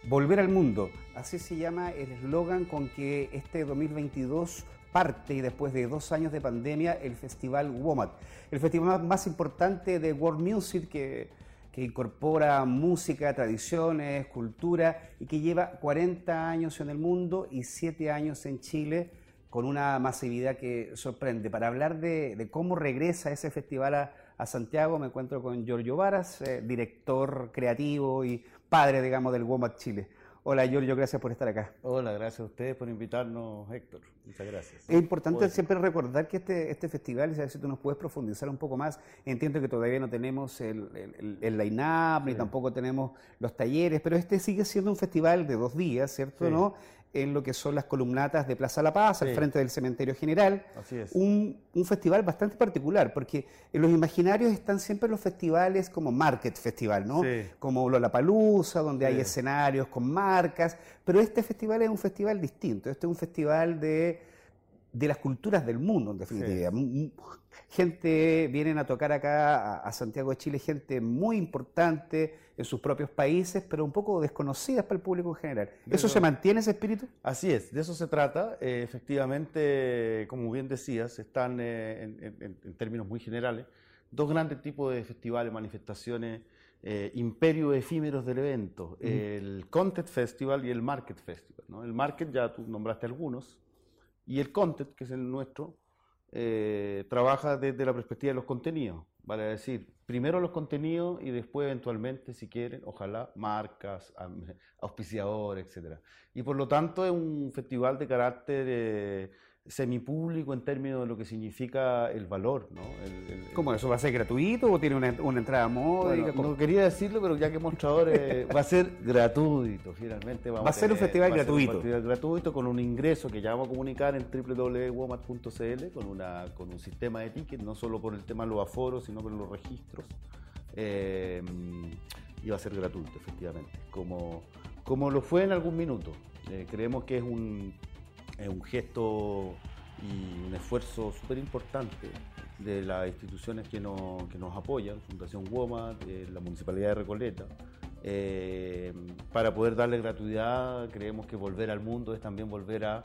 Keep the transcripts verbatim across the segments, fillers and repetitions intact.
Volver al mundo, así se llama el eslogan con que este dos mil veintidós parte y después de dos años de pandemia el Festival WOMAD, el festival más importante de world music que, que incorpora música, tradiciones, cultura y que lleva cuarenta años en el mundo y siete años en Chile con una masividad que sorprende. Para hablar de, de cómo regresa ese festival a, a Santiago me encuentro con Giorgio Varas, eh, director creativo y padre, digamos, del WOMAD Chile. Hola Giorgio, gracias por estar acá. Hola, gracias a ustedes por invitarnos, Héctor. Muchas gracias. Es importante Hoy. siempre recordar que este, este festival, si tú nos puedes profundizar un poco más, entiendo que todavía no tenemos el, el, el line-up, sí. ni tampoco tenemos los talleres, pero este sigue siendo un festival de dos días, ¿cierto? Sí. ¿No? En lo que son las columnatas de Plaza La Paz, sí. al frente del Cementerio General. Así es. Un, un festival bastante particular, porque en los imaginarios están siempre los festivales como Market Festival, ¿no? Sí. Como Lollapalooza, donde sí. hay escenarios con marcas, pero este festival es un festival distinto. Este es un festival de, de las culturas del mundo, en definitiva. Sí. Gente, vienen a tocar acá a, a Santiago de Chile, gente muy importante en sus propios países, pero un poco desconocidas para el público en general. ¿Eso se mantiene, ese espíritu? Así es, de eso se trata. Eh, efectivamente, como bien decías, están eh, en, en, en términos muy generales dos grandes tipos de festivales, manifestaciones, eh, imperios efímeros del evento. Uh-huh. El Content Festival y el Market Festival, ¿no? El Market, ya tú nombraste algunos, y el Content, que es el nuestro, eh, trabaja desde la perspectiva de los contenidos. Vale decir, primero los contenidos y después eventualmente, si quieren, ojalá, marcas, auspiciadores, etcétera. Y por lo tanto es un festival de carácter eh, semipúblico en términos de lo que significa el valor, ¿no? El, el, ¿Cómo eso? ¿Va a ser gratuito o tiene una, una entrada módica? Bueno, no quería decirlo, pero ya que mostradores va a ser gratuito, finalmente. Vamos va a ser a tener, un festival va gratuito. A ser un festival gratuito con un ingreso que ya vamos a comunicar en doble u doble u doble u punto womad punto c l con, una, con un sistema de tickets, no solo por el tema de los aforos, sino por los registros. Eh, y va a ser gratuito, efectivamente, como, como lo fue en algún minuto. Eh, creemos que es un, es un gesto y un esfuerzo súper importante de las instituciones que nos, que nos apoyan, Fundación WOMAD, eh, la Municipalidad de Recoleta, eh, para poder darle gratuidad. Creemos que volver al mundo es también volver a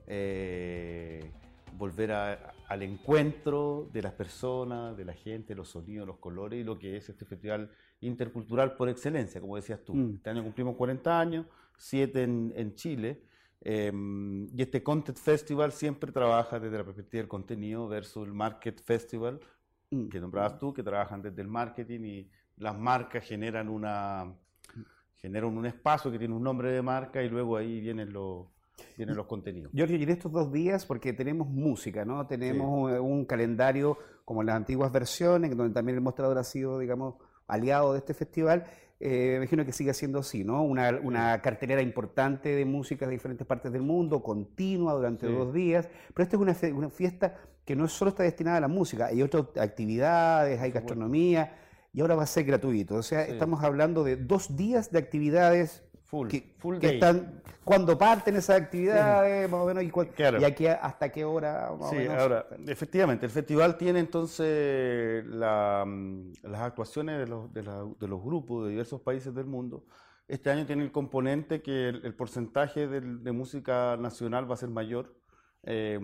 eh, volver a, al encuentro de las personas, de la gente, los sonidos, los colores y lo que es este festival intercultural por excelencia, como decías tú. Mm. Este año cumplimos cuarenta años, siete en, en Chile. Eh, y este Content Festival siempre trabaja desde la perspectiva del contenido versus el Market Festival, mm. que nombrabas tú, que trabajan desde el marketing y las marcas generan una generan un espacio que tiene un nombre de marca y luego ahí vienen los vienen los contenidos. Giorgio, y en estos dos días, porque tenemos música, ¿no? Tenemos sí. un, un calendario como en las antiguas versiones, donde también el mostrador ha sido, digamos, aliado de este festival. Eh, me imagino que sigue siendo así, ¿no? Una, una cartelera importante de música de diferentes partes del mundo, continua durante sí. dos días, pero esta es una, fe, una fiesta que no solo está destinada a la música, hay otras actividades, hay gastronomía, y ahora va a ser gratuito. O sea, sí. estamos hablando de dos días de actividades full, que, full que day. Están, cuando parten esas actividades, sí. más o menos, y, cuál, claro. y aquí hasta qué hora, más sí, o menos. Ahora, efectivamente, el festival tiene entonces la, las actuaciones de los, de, la, de los grupos de diversos países del mundo. Este año tiene el componente que el, el porcentaje de, de música nacional va a ser mayor, eh,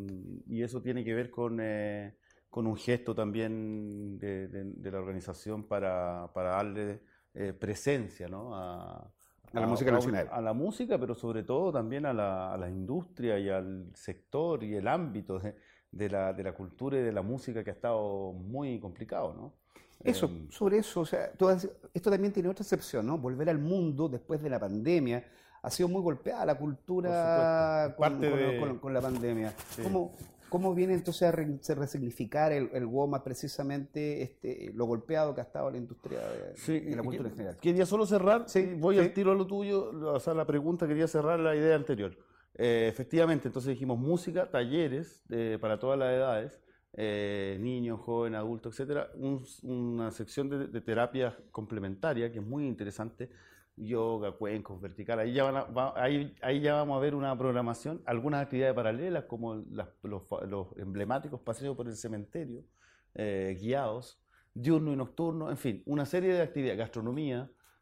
y eso tiene que ver con, eh, con un gesto también de, de, de la organización para, para darle eh, presencia, ¿no? a, A la música nacional. A, a la música, pero sobre todo también a la, a la industria y al sector y el ámbito de, de, la, de la cultura y de la música que ha estado muy complicado, ¿no? Eso, eh, sobre eso, o sea, todas, esto también tiene otra excepción, ¿no? Volver al mundo después de la pandemia. Ha sido muy golpeada la cultura con, Parte con, de... con, con la pandemia. Sí. ¿Cómo, ¿Cómo viene entonces a re, resignificar el, el WOMAD precisamente este, lo golpeado que ha estado la industria de, sí, de la cultura en general? Quería solo cerrar, sí, voy sí. al tiro a lo tuyo, o sea, la pregunta, quería cerrar la idea anterior. Eh, efectivamente, entonces dijimos música, talleres eh, para todas las edades, eh, niños, jóvenes, adultos, etcétera. Un, una sección de, de terapia complementaria que es muy interesante. Yoga, cuencos, vertical, ahí ya, van a, va, ahí, ahí ya vamos a ver una programación, algunas actividades paralelas como las, los, los emblemáticos paseos por el cementerio, eh, guiados, diurno y nocturno, en fin, una serie de actividades, gastronomía,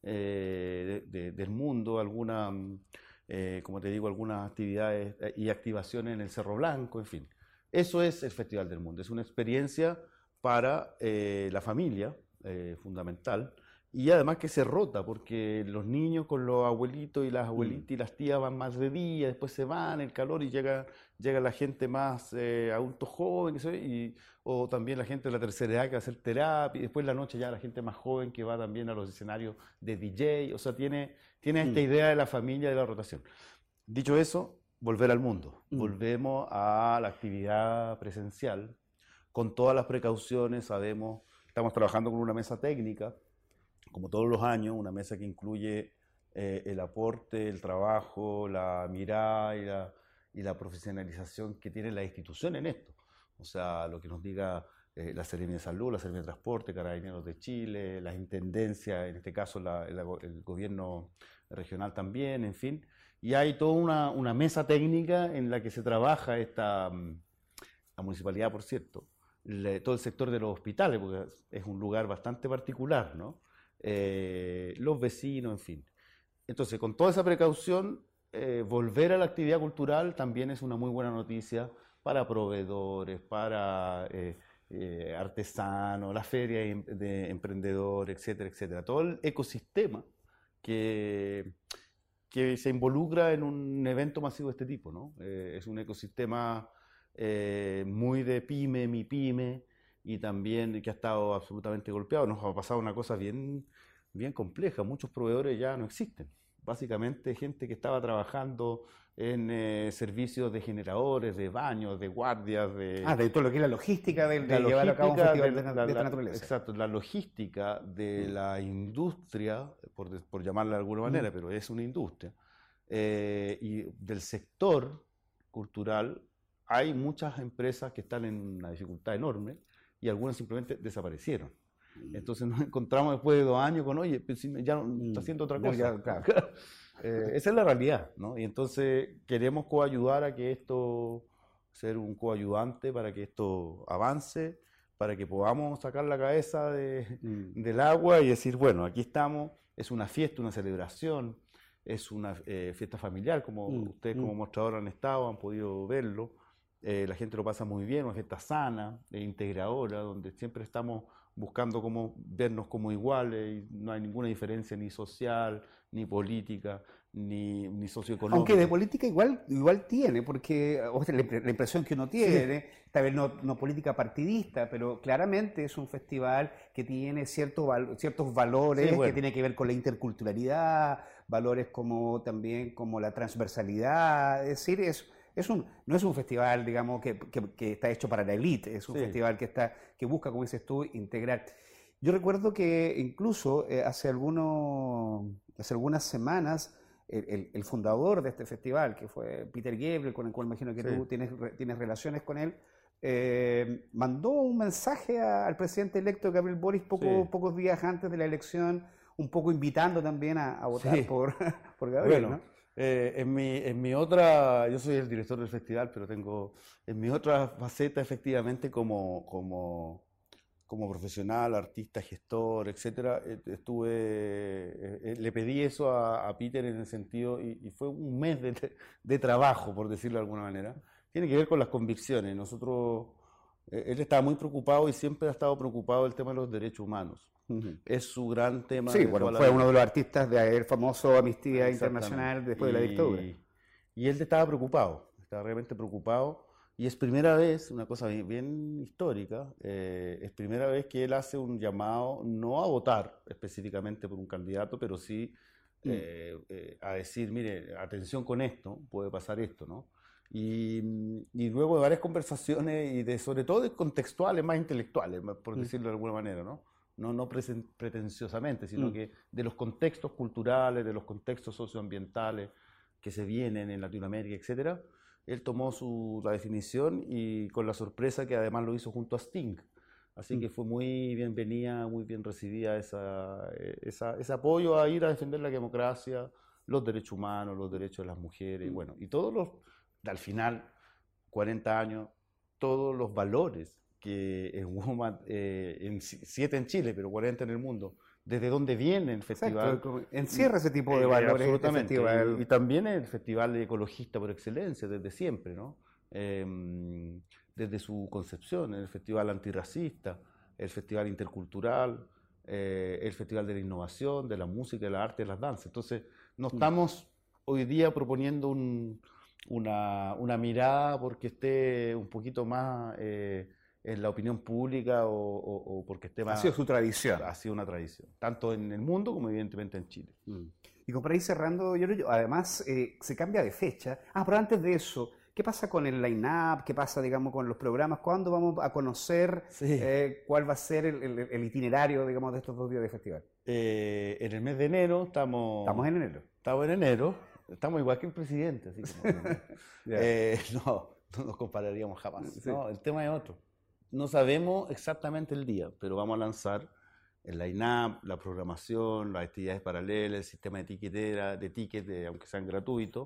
eh, de, de, del mundo, algunas, eh, como te digo, algunas actividades y activaciones en el Cerro Blanco, en fin. Eso es el Festival del Mundo, es una experiencia para eh, la familia, eh, fundamental, y además que se rota, porque los niños con los abuelitos y las abuelitas mm. y las tías van más de día, después se van, el calor, y llega, llega la gente más eh, adultos jóvenes, y, o también la gente de la tercera edad que va a hacer terapia, y después la noche ya la gente más joven que va también a los escenarios de D J, o sea, tiene, tiene esta mm. idea de la familia, de la rotación. Dicho eso, volver al mundo, mm. volvemos a la actividad presencial, con todas las precauciones, sabemos, estamos trabajando con una mesa técnica, como todos los años, una mesa que incluye eh, el aporte, el trabajo, la mirada y la, y la profesionalización que tiene la institución en esto. O sea, lo que nos diga eh, la Seremia de Salud, la Seremia de Transporte, Carabineros de Chile, las intendencias, en este caso la, el, el gobierno regional también, en fin. Y hay toda una, una mesa técnica en la que se trabaja esta, la municipalidad, por cierto, le, todo el sector de los hospitales, porque es un lugar bastante particular, ¿no? Eh, los vecinos, en fin. Entonces, con toda esa precaución, eh, volver a la actividad cultural también es una muy buena noticia para proveedores, para eh, eh, artesanos, la feria de emprendedores, etcétera, etcétera. Todo el ecosistema que, que se involucra en un evento masivo de este tipo, ¿no? Eh, es un ecosistema eh, muy de pyme, mi pyme, y también que ha estado absolutamente golpeado. Nos ha pasado una cosa bien, bien compleja, muchos proveedores ya no existen. Básicamente gente que estaba trabajando en eh, servicios de generadores, de baños, de guardias, de... Ah, de todo lo que es la logística de, de la llevar a cabo un festival de, de, la, de esta la, naturaleza. Exacto, la logística de mm. la industria, por, por llamarla de alguna manera, mm. pero es una industria, eh, y del sector cultural, hay muchas empresas que están en una dificultad enorme, y algunas simplemente desaparecieron. Entonces nos encontramos después de dos años con, oye, pues ya no, está haciendo otra cosa. No, ya, claro. eh, esa es la realidad, ¿no? Y entonces queremos coayudar a que esto, ser un coayudante para que esto avance, para que podamos sacar la cabeza de, mm. del agua y decir, bueno, aquí estamos, es una fiesta, una celebración, es una eh, fiesta familiar, como mm. ustedes como mm. mostrador han estado, han podido verlo. Eh, la gente lo pasa muy bien, una fiesta sana, e integradora, donde siempre estamos buscando cómo vernos como iguales, y no hay ninguna diferencia ni social, ni política, ni, ni socioeconómica. Aunque de política igual, igual tiene, porque o sea, la, la impresión que uno tiene, sí. tal vez no, no política partidista, pero claramente es un festival que tiene cierto, ciertos valores, sí, bueno. que tiene que ver con la interculturalidad, valores como también como la transversalidad, es decir, es... Es un, no es un festival, digamos, que, que, que está hecho para la élite, es un sí. festival que, está, que busca, como dices tú, integrar. Yo recuerdo que incluso eh, hace, algunos, hace algunas semanas el, el, el fundador de este festival, que fue Peter Gabriel, con el cual imagino que sí. tú tienes, tienes relaciones con él, eh, mandó un mensaje a, al presidente electo Gabriel Boric poco, sí. pocos días antes de la elección, un poco invitando también a, a votar sí. por, por Gabriel, bueno. ¿no? Eh, en, mi, en mi otra, yo soy el director del festival, pero tengo en mi otra faceta efectivamente como, como, como profesional, artista, gestor, etcétera, estuve, eh, le pedí eso a, a Peter en el sentido, y, y fue un mes de, de trabajo, por decirlo de alguna manera. Tiene que ver con las convicciones. Nosotros, eh, él estaba muy preocupado y siempre ha estado preocupado del tema de los derechos humanos. Uh-huh. Es su gran tema. Sí, bueno, fue uno de los artistas del famoso Amnistía Internacional después y, de la dictadura. Y él estaba preocupado, estaba realmente preocupado. Y es primera vez, una cosa bien, bien histórica, eh, es primera vez que él hace un llamado, no a votar específicamente por un candidato, pero sí mm. eh, eh, a decir, mire, atención con esto, puede pasar esto, ¿no? Y, y luego de varias conversaciones, y de sobre todo de contextuales, más intelectuales, por decirlo de alguna manera, ¿no? No, no pretenciosamente, sino mm. que de los contextos culturales, de los contextos socioambientales que se vienen en Latinoamérica, etcétera, él tomó su, la definición y con la sorpresa que además lo hizo junto a Sting. Así mm. que fue muy bienvenida, muy bien recibida esa, esa, ese apoyo a ir a defender la democracia, los derechos humanos, los derechos de las mujeres, mm. bueno, y todos los, al final, cuarenta años, todos los valores que en WOMAD, eh, en, siete en Chile, pero cuarenta en el mundo, desde dónde viene el festival. Exacto, encierra ese tipo de valores. Eh, absolutamente. Este festival. Y, y también el festival ecologista por excelencia, desde siempre, ¿no? Eh, desde su concepción, el festival antirracista, el festival intercultural, eh, el festival de la innovación, de la música, de la arte, de las danzas. Entonces, no estamos hoy día proponiendo un, una, una mirada porque esté un poquito más eh, en la opinión pública o, o, o porque esté más... Ha sido su tradición. Ha sido una tradición, tanto en el mundo como evidentemente en Chile. Mm. Y como para ir cerrando, yo, yo además eh, se cambia de fecha. Ah, pero antes de eso, ¿qué pasa con el line-up? ¿Qué pasa, digamos, con los programas? ¿Cuándo vamos a conocer sí. eh, cuál va a ser el, el, el itinerario, digamos, de estos dos días de festival? Eh, en el mes de enero estamos... Estamos en enero. Estamos en enero. Estamos igual que el presidente, así como... yeah. eh, no, no nos compararíamos jamás. Sí. No, el tema es otro. No sabemos exactamente el día, pero vamos a lanzar el line-up, la programación, las actividades paralelas, el sistema de tiquetera, de tickets, de, aunque sean gratuitos,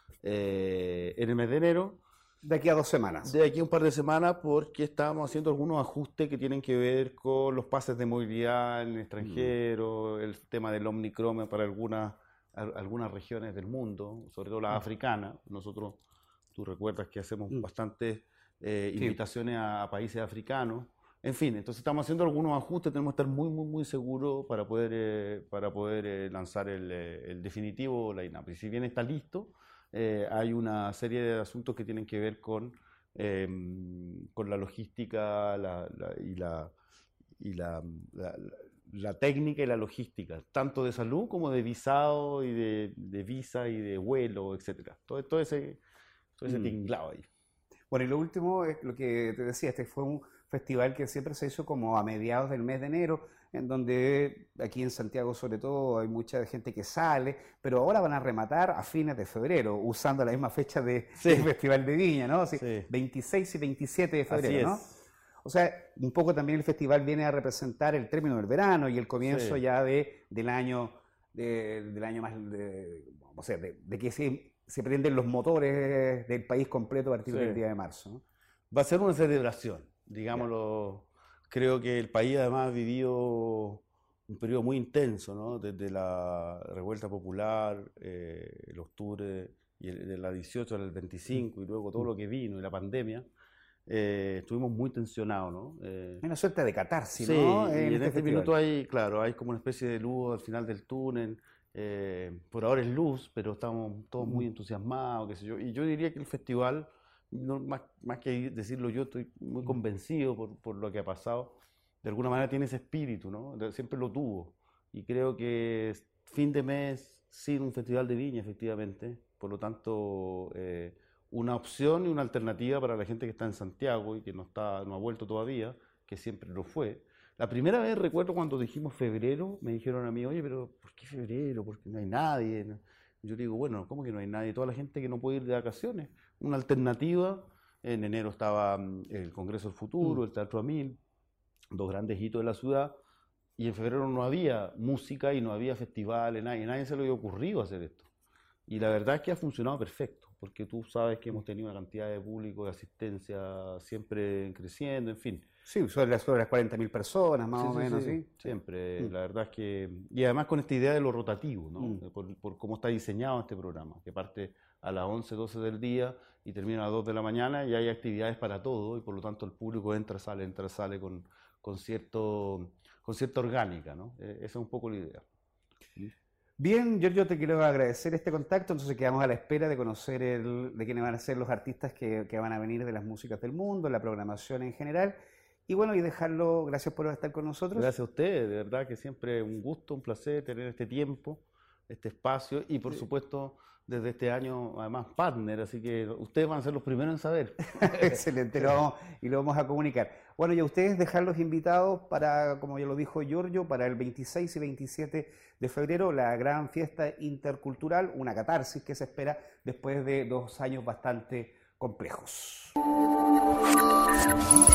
eh, en el mes de enero. De aquí a dos semanas. De aquí a un par de semanas, porque estamos haciendo algunos ajustes que tienen que ver con los pases de movilidad en el extranjero, mm. el tema del Omnicron para algunas, algunas regiones del mundo, sobre todo las mm. africanas. Nosotros, tú recuerdas que hacemos mm. bastantes eh, invitaciones sí. a, a países africanos. En fin, entonces estamos haciendo algunos ajustes, tenemos que estar muy, muy, muy seguros para poder, eh, para poder eh, lanzar el, el definitivo line-up. Y si bien está listo, eh, hay una serie de asuntos que tienen que ver con, eh, con la logística la, la, y, la, y la, la, la técnica y la logística, tanto de salud como de visado y de, de visa y de vuelo, etcétera. Todo, todo ese, todo ese mm. tinglado ahí. Bueno, y lo último es lo que te decía, este fue un festival que siempre se hizo como a mediados del mes de enero, en donde aquí en Santiago sobre todo hay mucha gente que sale, pero ahora van a rematar a fines de febrero, usando la misma fecha de, sí. del Festival de Viña, ¿no? Así, sí. veintiséis y veintisiete de febrero, ¿no? O sea, un poco también el festival viene a representar el término del verano y el comienzo sí. ya de, del año, de, del año más, de, o sea, de, de que se, se prenden los motores del país completo a partir sí. del día de marzo, ¿no? Va a ser una celebración. Digámoslo, yeah. creo que el país además ha vivido un periodo muy intenso, ¿no? Desde la revuelta popular, eh, el octubre, y el, de la dieciocho al veinticinco, y luego todo lo que vino, y la pandemia, eh, estuvimos muy tensionados, ¿no? Eh, una suerte de catarsis, sí, ¿no? En, y en este, este minuto hay, claro, hay como una especie de luz al final del túnel. Eh, por ahora es luz, pero estamos todos muy entusiasmados, qué sé yo. Y yo diría que el festival... No, más, más que decirlo yo, estoy muy convencido por, por lo que ha pasado. De alguna manera tiene ese espíritu, ¿no? Siempre lo tuvo. Y creo que fin de mes sin un festival de Viña, efectivamente. Por lo tanto, eh, una opción y una alternativa para la gente que está en Santiago y que no, está, no ha vuelto todavía, que siempre lo fue. La primera vez recuerdo cuando dijimos febrero, me dijeron a mí, oye, pero ¿por qué febrero? Porque no hay nadie. Yo digo, bueno, ¿cómo que no hay nadie? Toda la gente que no puede ir de vacaciones. Una alternativa, en enero estaba el Congreso del Futuro, mm. el Teatro Amil, dos grandes hitos de la ciudad, y en febrero no había música y no había festivales, nadie, nadie se le había ocurrido hacer esto. Y la verdad es que ha funcionado perfecto, porque tú sabes que hemos tenido una cantidad de público, de asistencia siempre creciendo, en fin. Sí, sobre las, sobre las cuarenta mil personas, más sí, o sí, menos, sí. ¿sí? Siempre, mm. la verdad es que... Y además con esta idea de lo rotativo, ¿no? Mm. Por, por cómo está diseñado este programa, que parte a las once, doce del día y termina a las dos de la mañana y hay actividades para todo y por lo tanto el público entra, sale, entra, sale con, con, cierto, con cierta orgánica, ¿no? Eh, esa es un poco la idea. Bien, Giorgio, te quiero agradecer este contacto, entonces quedamos a la espera de conocer el, de quiénes van a ser los artistas que, que van a venir de las músicas del mundo, la programación en general, y bueno, y dejarlo, gracias por estar con nosotros. Gracias a ustedes, de verdad que siempre un gusto, un placer tener este tiempo, este espacio, y por sí. supuesto, desde este año, además, partner, así que ustedes van a ser los primeros en saber. Excelente, lo vamos, y lo vamos a comunicar. Bueno, y a ustedes dejarlos invitados para, como ya lo dijo Giorgio, para el veintiséis y veintisiete de febrero, la gran fiesta intercultural, una catarsis que se espera después de dos años bastante complejos.